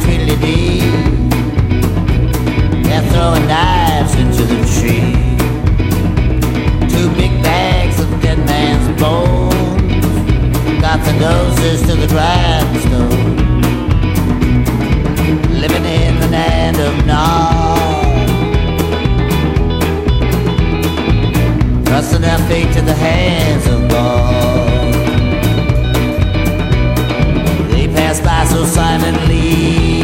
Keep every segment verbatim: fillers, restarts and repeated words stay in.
tweedledee. They're throwing knives into the tree. Two big bags of dead man's bones got the noses to the grindstone. Living in the land of Nod, trusting their fate to the hands of God. They pass by so silently,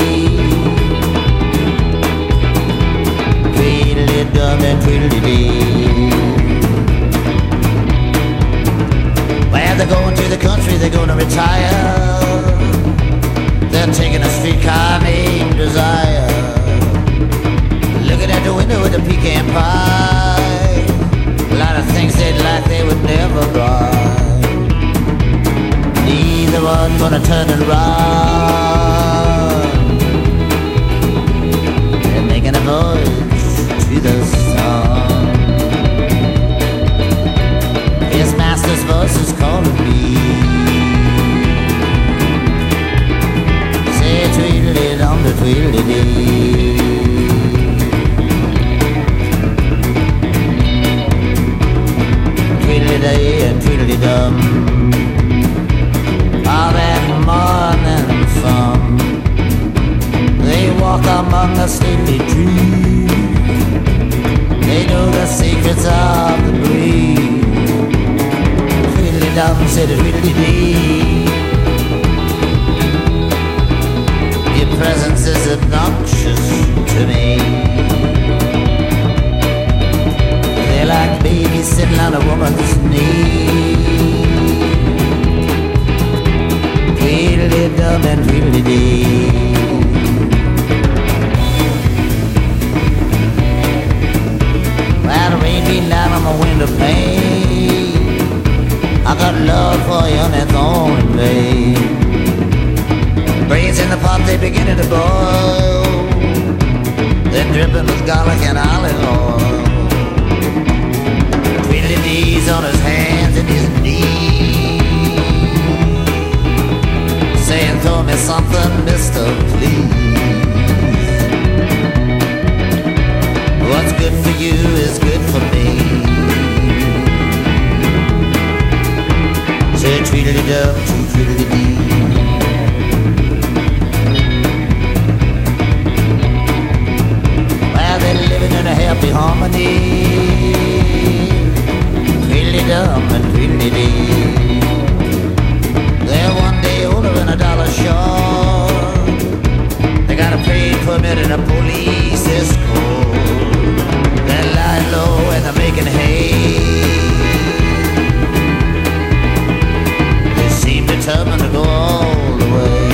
tweedledum and tweedledee. Well, they're going to the country, they're going to retire. They're taking a streetcar named Desire. Looking at the window with a pecan pie. A lot of things they'd like they would never buy. Neither one gonna turn and run. They're making a voyage to the sun. His master's voice is calling me. Tweedledum to tweedledee. Tweedledee and tweedledum. All that morning sun, they walk among the stately trees. They know the secrets of the breeze. Tweedledum said tweedledee. Your presence is obnoxious to me. They're like babies sitting on a woman's knee. Tweedledum and tweedledee. Well, the rain beating down on my window pane. I got love for you and it's all in vain. Brains in the pot, they beginning to boil. They're dripping with garlic and olive oil. Tweedledee's on his hands and his knees, saying, throw me something, mister, please. What's good for you is good for me. Say tweedledum, tweedledee. They're living in a happy harmony. Tweedledum and tweedledee. They're one day older than a dollar short. They got a paid permit and a police escort. They're lying low and they're making hay. They seem determined to go all the way.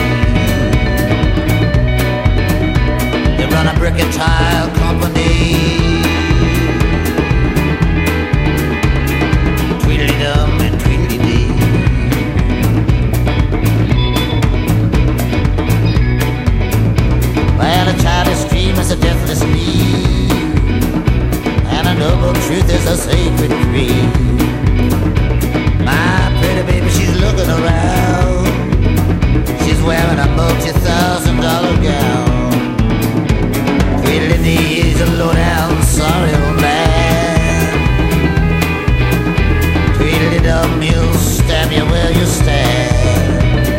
They run a brick and tile company. Tweedledum and tweedledee. Well, a childish dream is a deathless sleep, and a noble truth is a sacred creed. My pretty baby, she's looking around. She's wearing a multi-thousand dollar gown. Tweedledee is a low-down, sorry old man. Tweedledum, you'll stab you where you stand.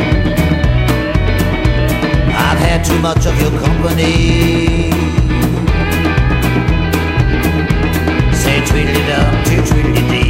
I've had too much of your company. Say tweedledum to tweedledee.